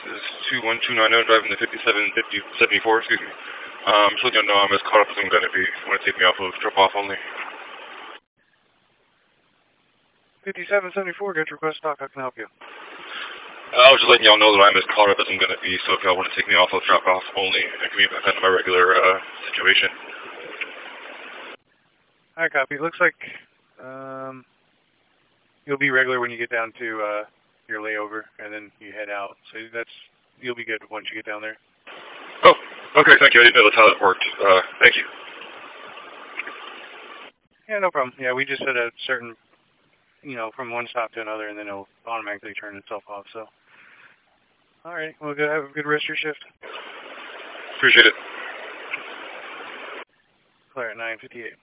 This is 21290, driving the 5774, excuse me. Just letting you know I'm as caught up as I'm going to be. Want to take me off of drop-off only. 5774, get request stock. How can I help you? I was just letting y'all know that I'm as caught up as I'm going to be, so if y'all want to take me off of drop-off only, I can be back into my regular situation. Alright, copy. Looks like you'll be regular when you get down to your layover, and then you head out. So you'll be good once you get down there. Oh, okay, thank you. I didn't know that's how that worked. Thank you. Yeah, no problem. Yeah, we just set a certain, from one stop to another, and then it'll automatically turn itself off, so. Alright, well, good. Have a good rest of your shift. Appreciate it. Clear at 9:58.